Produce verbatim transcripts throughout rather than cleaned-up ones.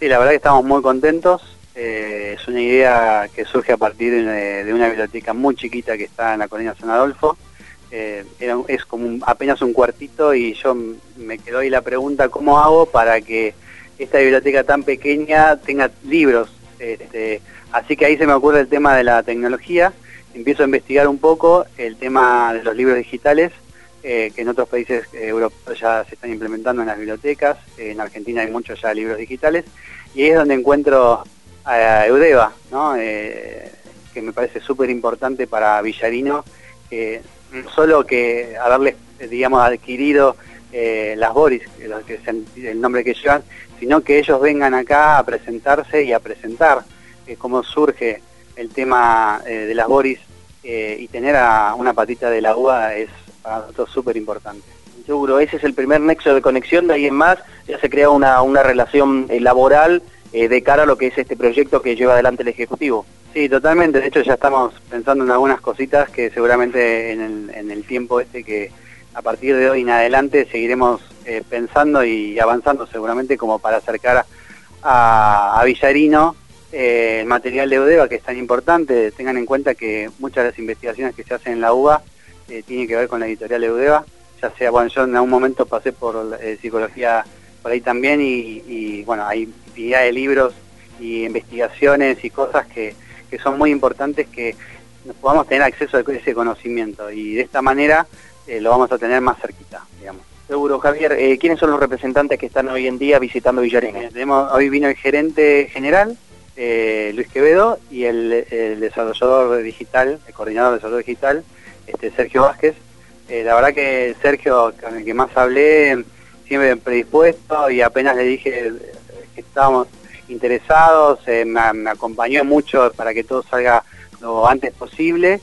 Sí, la verdad que estamos muy contentos. Eh, es una idea que surge a partir de, de una biblioteca muy chiquita que está en la Colonia San Adolfo. Eh, era, es como un, apenas un cuartito, y yo me quedó ahí la pregunta: ¿cómo hago para que esta biblioteca tan pequeña tenga libros? Este, así que ahí se me ocurre el tema de la tecnología. Empiezo a investigar un poco el tema de los libros digitales, eh, que en otros países eh, europeos ya se están implementando en las bibliotecas. Eh, en Argentina hay muchos ya libros digitales, y ahí es donde encuentro a Eudeva, ¿no? Eh, que me parece súper importante para Villarino, que no solo que haberles, digamos, adquirido eh, las Boris, que es el, el nombre que llevan, sino que ellos vengan acá a presentarse y a presentar eh, cómo surge el tema eh, de las Boris, eh, y tener a una patita de la uva es para nosotros súper importante. Seguro, ese es el primer nexo de conexión. De ahí en más ya se crea una, una relación eh, laboral eh, de cara a lo que es este proyecto que lleva adelante el Ejecutivo. Sí, totalmente. De hecho ya estamos pensando en algunas cositas que seguramente en el, en el tiempo este, que a partir de hoy en adelante seguiremos eh, pensando y avanzando seguramente, como para acercar a, a Villarino eh, el material de Eudeva, que es tan importante. Tengan en cuenta que muchas de las investigaciones que se hacen en la UBA eh, tienen que ver con la editorial Eudeva. Ya sea, bueno, yo en algún momento pasé por eh, psicología por ahí también, y, y bueno, hay infinidad de libros y investigaciones y cosas que, que son muy importantes, que podamos tener acceso a ese conocimiento, y de esta manera eh, lo vamos a tener más cerquita, digamos. Seguro, Javier. Eh, ¿Quiénes son los representantes que están hoy en día visitando Villarino? Eh, tenemos, hoy vino el gerente general, eh, Luis Quevedo, y el, el desarrollador digital, el coordinador de desarrollo digital, este, Sergio Vázquez. Eh, la verdad que Sergio, con el que más hablé, siempre predispuesto, y apenas le dije que estábamos interesados, eh, me, me acompañó mucho para que todo salga lo antes posible,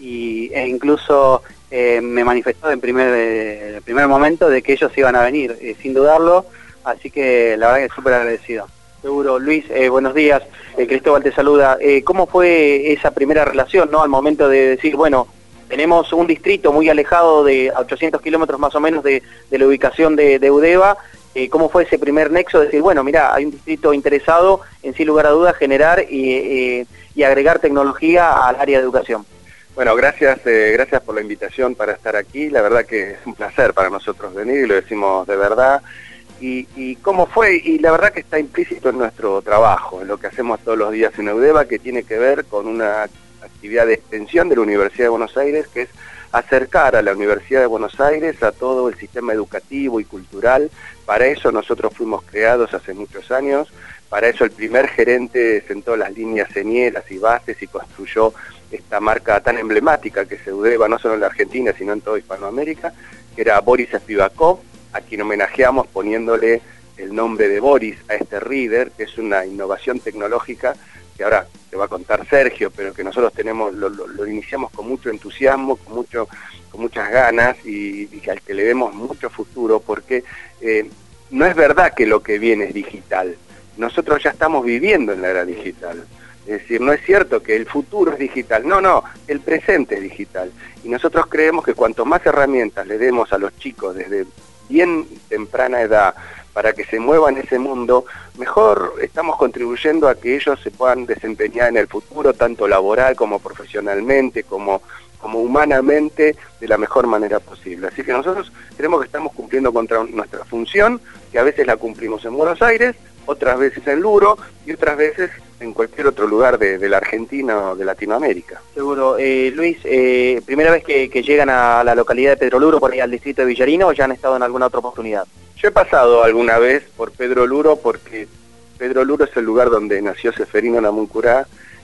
y, e incluso eh, me manifestó en primer, eh, el primer momento de que ellos iban a venir, eh, sin dudarlo, así que la verdad que súper agradecido. Seguro. Luis, eh, buenos días. Eh, Cristóbal te saluda. Eh, ¿Cómo fue esa primera relación, no, al momento de decir, bueno, tenemos un distrito muy alejado, de a ochocientos kilómetros más o menos de, de la ubicación de, de Eudeva? Eh, ¿Cómo fue ese primer nexo de decir, bueno, mira, hay un distrito interesado en, sin lugar a dudas, generar y, eh, y agregar tecnología al área de educación? Bueno, gracias, eh, gracias por la invitación para estar aquí. La verdad que es un placer para nosotros venir, y lo decimos de verdad. Y, y cómo fue, y la verdad que está implícito en nuestro trabajo, en lo que hacemos todos los días en Eudeva, que tiene que ver con una actividad de extensión de la Universidad de Buenos Aires, que es acercar a la Universidad de Buenos Aires a todo el sistema educativo y cultural. Para eso nosotros fuimos creados hace muchos años. Para eso el primer gerente sentó las líneas señeras y bases y construyó esta marca tan emblemática que es Eudeva, no solo en la Argentina, sino en toda Hispanoamérica, que era Boris Spivakov, a quien homenajeamos poniéndole el nombre de Boris a este reader, que es una innovación tecnológica que ahora te va a contar Sergio, pero que nosotros tenemos, lo, lo, lo iniciamos con mucho entusiasmo, con, mucho, con muchas ganas, y, y al que le vemos mucho futuro, porque eh, no es verdad que lo que viene es digital. Nosotros ya estamos viviendo en la era digital. Es decir, no es cierto que el futuro es digital, no, no, el presente es digital. Y nosotros creemos que cuanto más herramientas le demos a los chicos desde bien temprana edad para que se muevan en ese mundo, mejor estamos contribuyendo a que ellos se puedan desempeñar en el futuro, tanto laboral como profesionalmente, como, como humanamente, de la mejor manera posible. Así que nosotros creemos que estamos cumpliendo contra nuestra función, que a veces la cumplimos en Buenos Aires, otras veces en Luro, y otras veces en cualquier otro lugar de, de la Argentina o de Latinoamérica. Seguro. Eh, Luis, eh, ¿primera vez que, que llegan a la localidad de Pedro Luro, por ahí al distrito de Villarino, o ya han estado en alguna otra oportunidad? Yo he pasado alguna vez por Pedro Luro, porque Pedro Luro es el lugar donde nació Ceferino Namuncurá,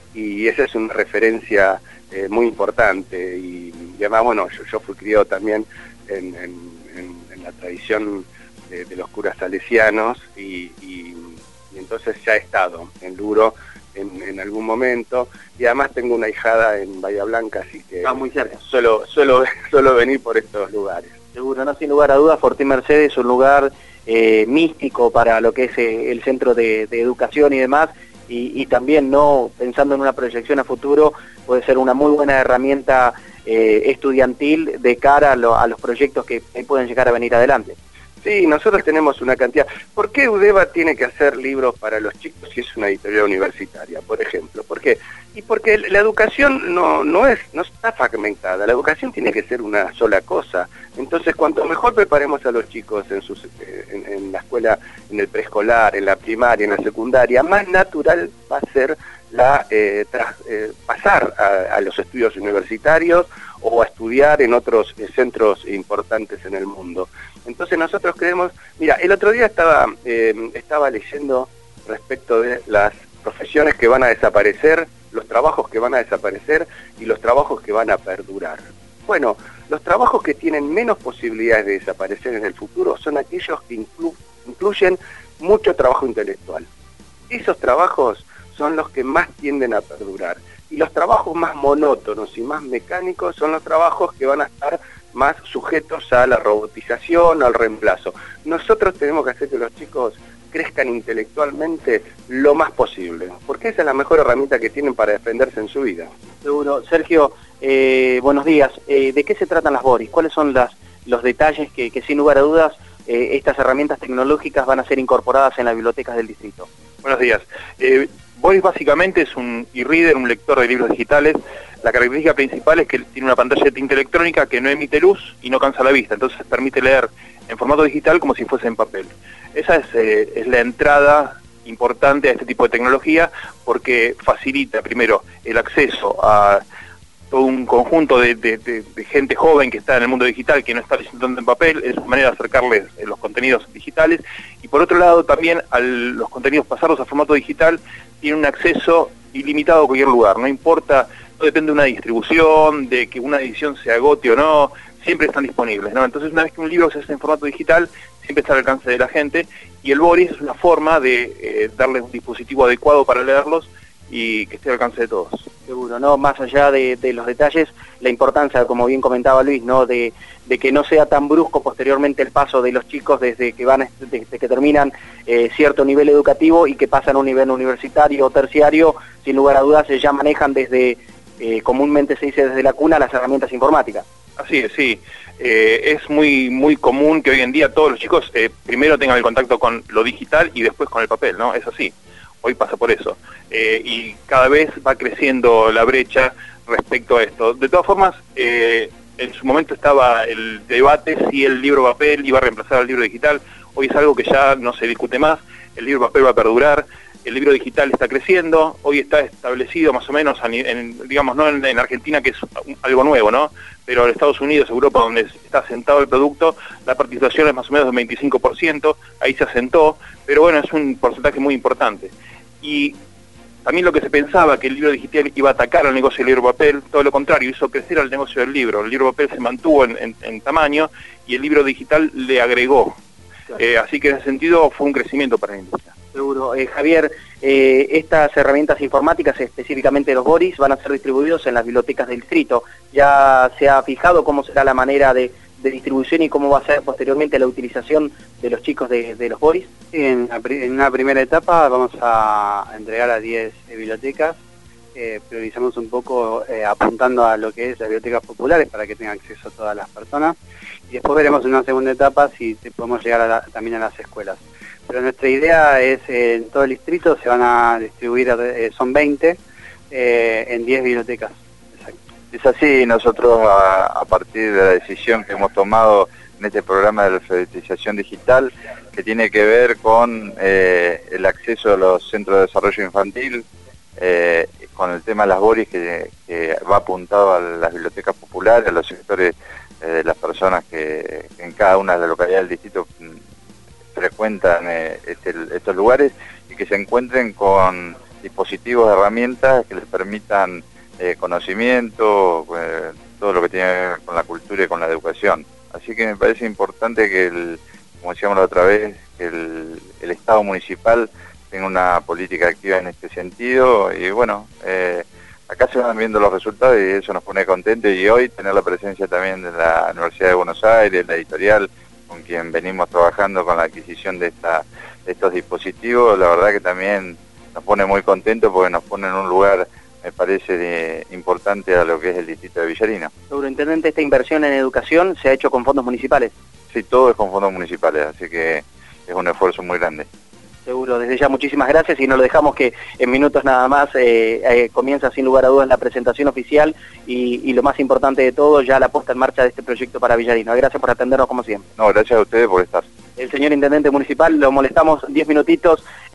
y esa es una referencia eh, muy importante, y, y además, bueno, yo, yo fui criado también en, en, en, en la tradición de, de los curas salesianos, y, y, y entonces ya he estado en Luro en, en algún momento, y además tengo una hijada en Bahía Blanca, así que está muy cerca. Suelo, suelo, suelo venir por estos lugares. Seguro, no, sin lugar a dudas, Fortín Mercedes es un lugar eh, místico para lo que es eh, el centro de, de educación y demás, y, y también, no pensando en una proyección a futuro, puede ser una muy buena herramienta eh, estudiantil de cara a, lo, a los proyectos que pueden llegar a venir adelante. Sí, nosotros tenemos una cantidad. ¿Por qué UDEVA tiene que hacer libros para los chicos si es una editorial universitaria, por ejemplo? ¿Por qué? Y porque la educación no, no, es, no está fragmentada, la educación tiene que ser una sola cosa. Entonces, cuanto mejor preparemos a los chicos en, sus, en, en la escuela, en el preescolar, en la primaria, en la secundaria, más natural va a ser la, eh, tras, eh, pasar a, a los estudios universitarios o a estudiar en otros eh, centros importantes en el mundo. Entonces nosotros creemos, mira, el otro día estaba, eh, estaba leyendo respecto de las profesiones que van a desaparecer, los trabajos que van a desaparecer y los trabajos que van a perdurar. Bueno, los trabajos que tienen menos posibilidades de desaparecer en el futuro son aquellos que inclu incluyen mucho trabajo intelectual. Esos trabajos son los que más tienden a perdurar. Y los trabajos más monótonos y más mecánicos son los trabajos que van a estar más sujetos a la robotización, al reemplazo. Nosotros tenemos que hacer que los chicos crezcan intelectualmente lo más posible, porque esa es la mejor herramienta que tienen para defenderse en su vida. Seguro. Sergio, eh, buenos días. Eh, ¿De qué se tratan las Boris? ¿Cuáles son las, los detalles que, que sin lugar a dudas eh, estas herramientas tecnológicas van a ser incorporadas en las bibliotecas del distrito? Buenos días. Eh, Boris básicamente es un e-reader, un lector de libros digitales. La característica principal es que tiene una pantalla de tinta electrónica que no emite luz y no cansa la vista, entonces permite leer en formato digital como si fuese en papel. Esa es, eh, es la entrada importante a este tipo de tecnología, porque facilita primero el acceso a todo un conjunto de, de, de, de gente joven que está en el mundo digital, que no está leyendo tanto en papel, es una manera de acercarles los contenidos digitales, y por otro lado también a los contenidos pasarlos a formato digital tiene un acceso ilimitado a cualquier lugar, no importa, no depende de una distribución, de que una edición se agote o no, siempre están disponibles, ¿no? Entonces una vez que un libro se hace en formato digital, siempre está al alcance de la gente, y el Boris es una forma de eh, darle un dispositivo adecuado para leerlos y que esté al alcance de todos. Seguro, ¿no? Más allá de, de los detalles, la importancia, como bien comentaba Luis, ¿no? De, de que no sea tan brusco posteriormente el paso de los chicos desde que van, desde que terminan eh, cierto nivel educativo y que pasan a un nivel universitario o terciario, sin lugar a dudas, ya manejan desde, eh, comúnmente se dice desde la cuna, las herramientas informáticas. Así es, sí. Eh, es muy muy común que hoy en día todos los chicos eh, primero tengan el contacto con lo digital y después con el papel, ¿no? Es así. Hoy pasa por eso. Eh, y cada vez va creciendo la brecha respecto a esto. De todas formas, eh, en su momento estaba el debate si el libro papel iba a reemplazar al libro digital. Hoy es algo que ya no se discute más. El libro papel va a perdurar. El libro digital está creciendo. Hoy está establecido más o menos, en, en, digamos, no en, en Argentina, que es algo nuevo, ¿no? Pero en Estados Unidos, Europa, donde está asentado el producto, la participación es más o menos del veinticinco por ciento. Ahí se asentó. Pero bueno, es un porcentaje muy importante. Y también lo que se pensaba, que el libro digital iba a atacar al negocio del libro papel, todo lo contrario, hizo crecer al negocio del libro. El libro papel se mantuvo en, en, en tamaño y el libro digital le agregó. Claro. Eh, así que en ese sentido fue un crecimiento para la industria. Seguro. Eh, Javier, eh, estas herramientas informáticas, específicamente los Boris, van a ser distribuidos en las bibliotecas del distrito. ¿Ya se ha fijado cómo será la manera de, de distribución y cómo va a ser posteriormente la utilización de los chicos de, de los Boris? Sí, en, en una primera etapa vamos a entregar a diez bibliotecas. Eh, priorizamos un poco eh, apuntando a lo que es las bibliotecas populares para que tengan acceso a todas las personas, y después veremos en una segunda etapa si podemos llegar a la, también a las escuelas. Pero nuestra idea es, eh, en todo el distrito se van a distribuir, eh, son veinte, eh, en diez bibliotecas. Exacto. Es así, nosotros a, a partir de la decisión que hemos tomado en este programa de alfabetización digital, que tiene que ver con eh, el acceso a los centros de desarrollo infantil, eh, con el tema de las Boris, que, que va apuntado a las bibliotecas populares, a los sectores eh, de las personas que, que en cada una de las localidades del distrito frecuentan eh, este, estos lugares, y que se encuentren con dispositivos, herramientas que les permitan eh, conocimiento, eh, todo lo que tiene que ver con la cultura y con la educación. Así que me parece importante que, el, como decíamos la otra vez, que el, el Estado municipal tenga una política activa en este sentido, y bueno, eh, acá se van viendo los resultados y eso nos pone contentos, y hoy tener la presencia también de la Universidad de Buenos Aires, la editorial, con quien venimos trabajando con la adquisición de, esta, de estos dispositivos, la verdad que también nos pone muy contentos porque nos pone en un lugar, me parece, de, importante a lo que es el distrito de Villarino. Sobreintendente, esta inversión en educación se ha hecho con fondos municipales. casi todo es con fondos municipales, así que es un esfuerzo muy grande. Seguro, desde ya muchísimas gracias y nos lo dejamos que en minutos nada más eh, eh, comienza sin lugar a dudas la presentación oficial y, y lo más importante de todo, ya la puesta en marcha de este proyecto para Villarino. Gracias por atendernos como siempre. No, gracias a ustedes por estar. El señor Intendente Municipal, lo molestamos diez minutitos.